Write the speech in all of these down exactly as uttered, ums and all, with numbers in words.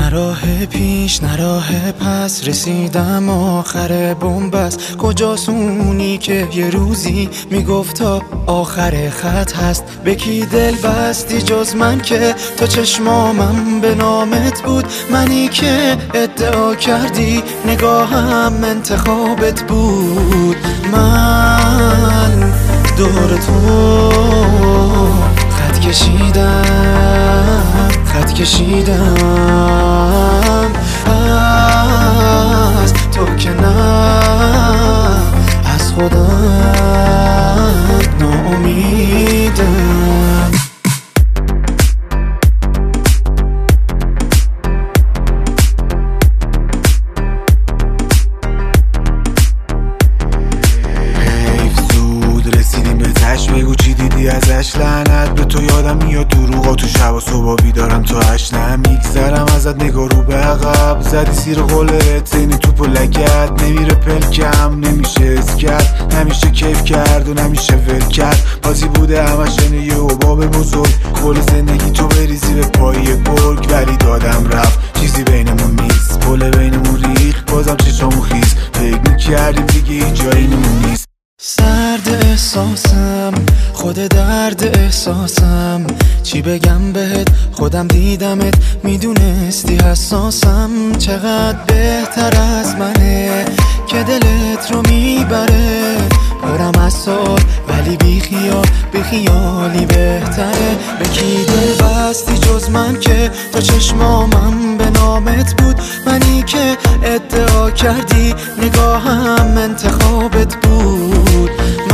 نه راه پیش نه راه پس، رسیدم آخر بنبست. کجاست اونی که یه روزی میگفت تا آخر خط هست؟ به کی دل بستی جز من که تا چشمامم به نامت بود؟ منی که ادعا کردی نگاهم انتخابت بود. من دور تو خط کشیدم خط کشیدم از تو که نه از خودم ناامیدم. بگو چی دیدی ازش، لعنت به تو. یادم میاد دروغا تو شب و صبح بیدارم تا هشت. نمیگذرم ازت نگاه رو به عقب، زدی سیر قولت زینی توپ و لگت. نمیره پلکم نمیشه از کرد، نمیشه کیف کرد و نمیشه ول کرد. بازی بوده همش اینه یه حباب بزرگ، کل زندگی تو بریزی به پای گرگ. ولی دادم رفت چیزی بینمون نیست، پل بینمون ریخ بازم چشامون خیز. فکر میکردیم دیگه اینجایی نمون نیست. سرد احساسم خود درد احساسم، چی بگم بهت خودم دیدمت میدونستی حساسم. چقدر بهتر از منه که دلت رو میبره، پرم از سال ولی بی خیال بی خیالی بهتره. به کی دل بستی جز من که تا چشمامم به نامت بود؟ منی که ادعا کردی نگاهم انتخابت بود.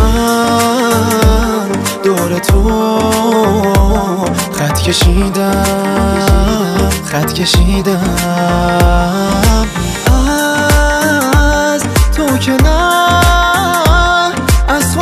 من دور تو خط کشیدم خط کشیدم از تو که نه از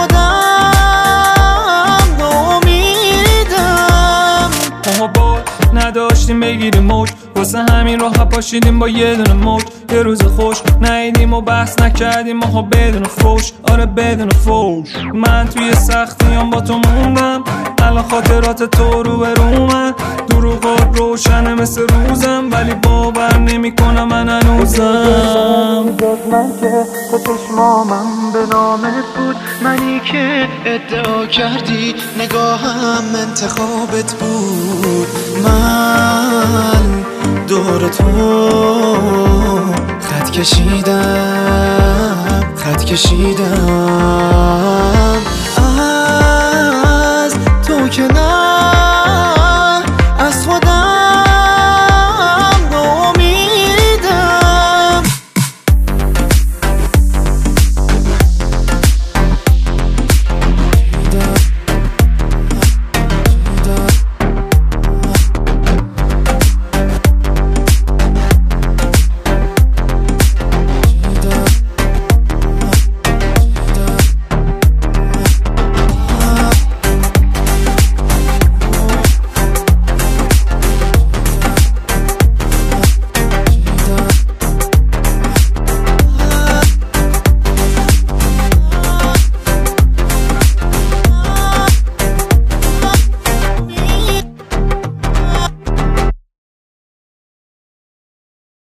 خودم ناامیدم. ما با نداشتیم بگیریم موج، واسه همین راه پاشیدیم با یه دونه موج. یه روز خوش نیدیم و بحث نکردیم ماها بدون فوش، آره بدون فوش. من توی سختیام با تو موندم، الان خاطرات تو رو به رومن. دروغات روشنه مثل روزم، ولی باور نمی کنم من هنوزم. من که تو چشمامم به نامت بود، منی که ادعا کردی نگاهم انتخابت بود. من دور تو خط کشیدم خط کشیدم